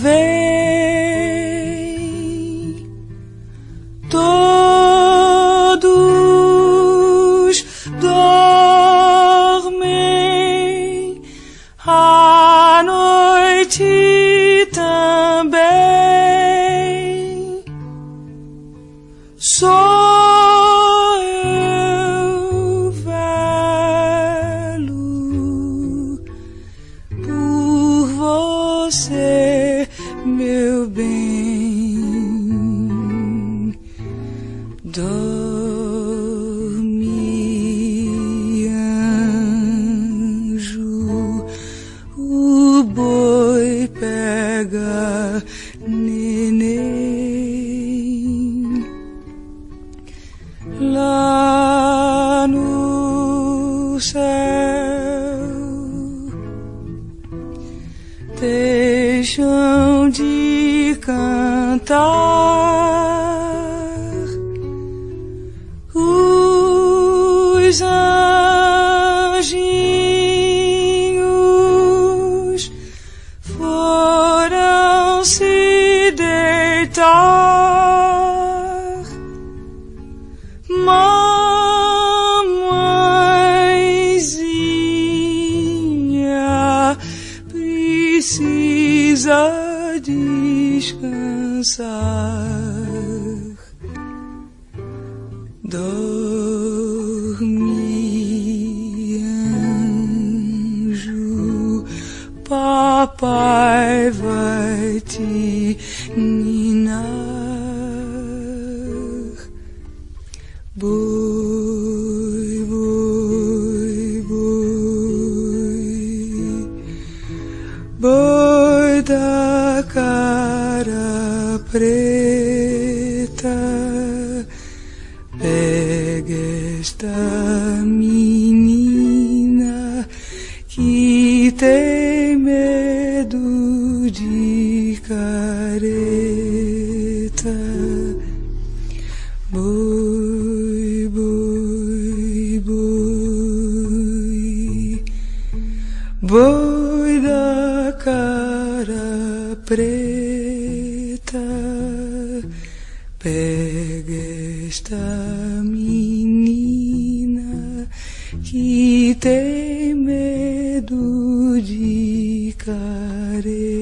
vem. Todos dormem, a noite também. Sou eu velho por você, meu bem. Dorme, anjo, o boi pega neném. Lá no céu deixam de cantar os anjinhos, foram se deitar. Mamãezinha precisa descansar. Dorme, anjo, papai vai te ninar. Boi, boi, boi, boi da cara preta, pega esta menina que tem medo de careta. Boi, boi, boi, boi da cara preta, pega esta menina que tem medo de careta.